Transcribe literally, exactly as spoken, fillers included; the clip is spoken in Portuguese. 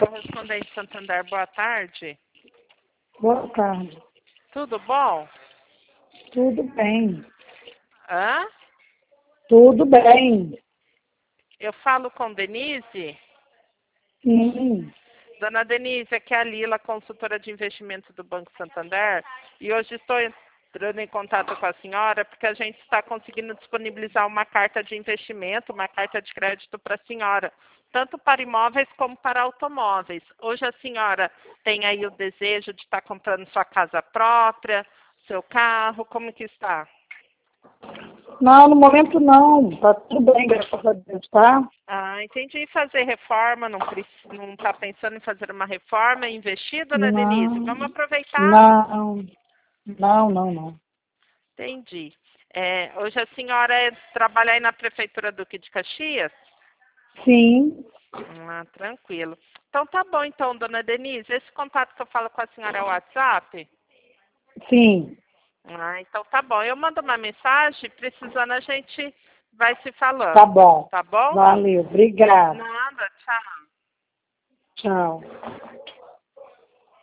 Correspondente Santander, boa tarde. Boa tarde. Tudo bom? Tudo bem. Hã? Tudo bem. Eu falo com Denise? Sim. Dona Denise, aqui é a Lila, consultora de investimento do Banco Santander, e hoje estou entrando em contato com a senhora porque a gente está conseguindo disponibilizar uma carta de investimento, uma carta de crédito para a senhora, tanto para imóveis como para automóveis. Hoje a senhora tem aí o desejo de estar comprando sua casa própria, seu carro, como que está? Não, no momento não. Tá tudo bem, graças a Deus, tá? Ah, entendi. Fazer reforma, não preci- não está pensando em fazer uma reforma, investir, dona Denise? Não, Vamos aproveitar? não, não, não, não. Entendi. É, hoje a senhora é, trabalha aí na Prefeitura Duque de Caxias? Sim, Ah, tranquilo. Então tá bom então, dona Denise. Esse contato que eu falo com a senhora é o WhatsApp? sim. Ah, então tá bom. Eu mando uma mensagem, precisando a gente vai se Tá falando. bom. Tá bom? Valeu, obrigada. Nada, tchau. Tchau.